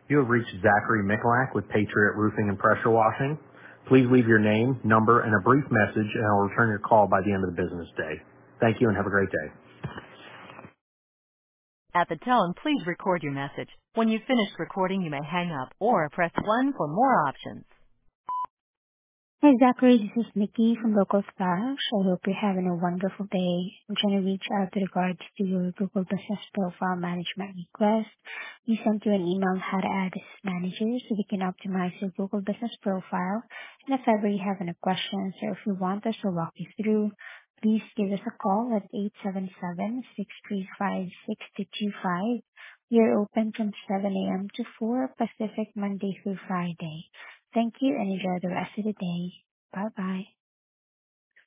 You have reached Zachary Mikulak with Patriot Roofing and Pressure Washing. Please leave your name, number, and a brief message, and I'll return your call by the end of the business day. Thank you and have a great day. At the tone, please record your message. When you've finished recording, you may hang up or press 1 for more options. Hi, Zachary. This is Nikki from Local Stars. I hope you're having a wonderful day. I'm trying to reach out with regards to your Google Business Profile Management request. We sent you an email on how to add as manager so we can optimize your Google Business Profile. And if ever you have any questions or if you want us to walk you through, please give us a call at 877-635-6225. We are open from 7 a.m. to 4 Pacific, Monday through Friday. Thank you and enjoy the rest of the day. Bye bye.